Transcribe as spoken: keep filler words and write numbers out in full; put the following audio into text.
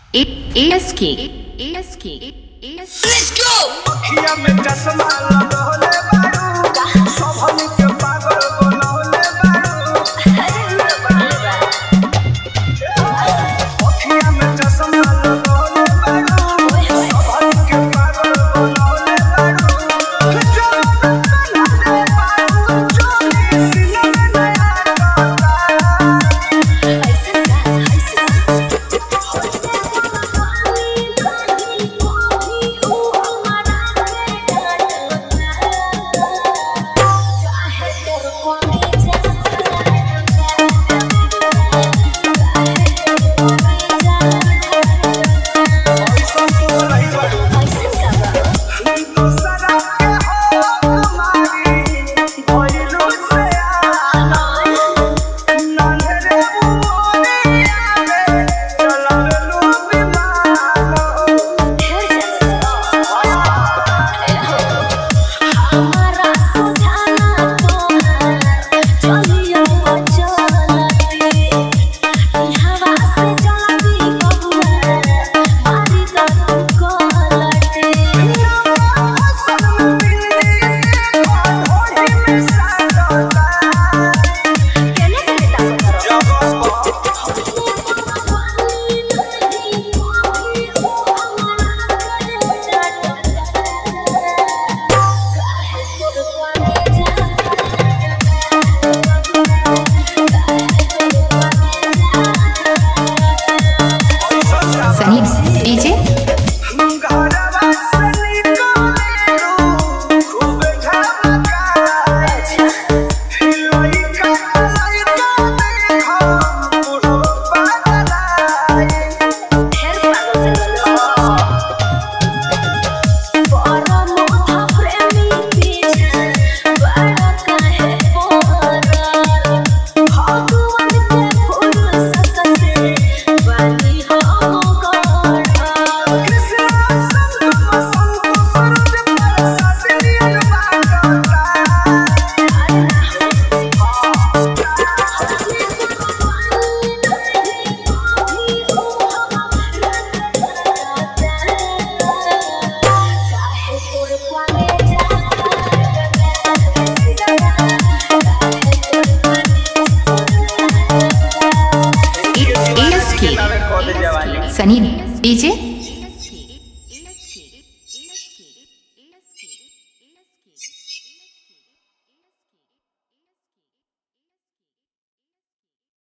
ASK ASK ASK Let's go! अखिया में चश्मा लगौले बारू सबन के पागल बनौले बारू अखिया में चश्मा लगौले बारू सबन के पागल बनौले बारू जवान बनौले बारू चोली सीने में नया ASK Sunny D J